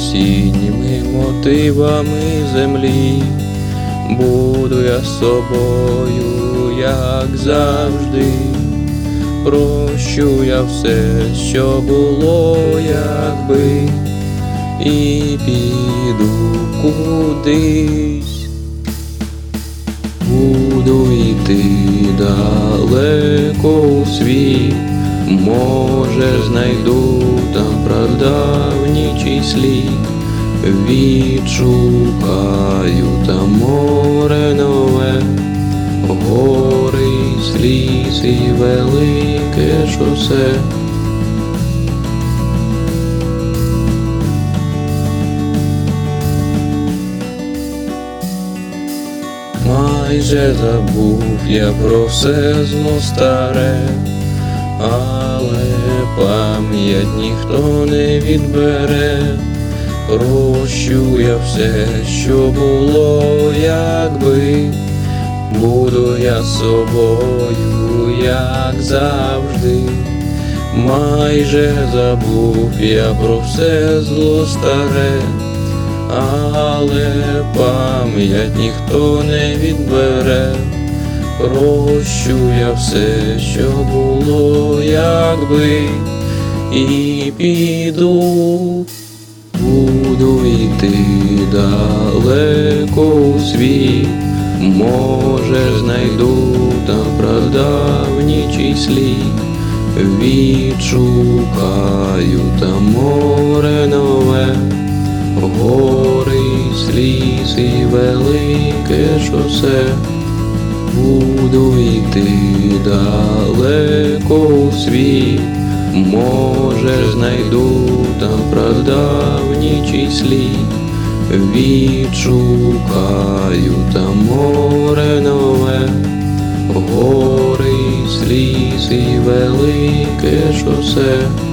осінніми мотивами землі. Буду я з собою, як завжди. Прощу я все, що було, якби, і піду кудись. Буду йти далеко у світ, може знайду там прадавній чий слід. Відшукаю там море нове, гори, ліс і велике шосе. Майже забув я про все зло старе, але пам'ять ніхто не відбере. Прощу я все, що було, якби, буду я з собою, як завжди. Майже забув я про все зло старе, але пам'ять ніхто не відбере. Прощу я все, що було, якби, і піду. Буду йти далеко у світ, може знайду там прадавній чий слід. Відшукаю там море нове, гори, ліс і велике шосе. Буду йти далеко у світ, може знайду там прадавній чий слід. Відшукаю там море нове, гори, ліс і велике шосе.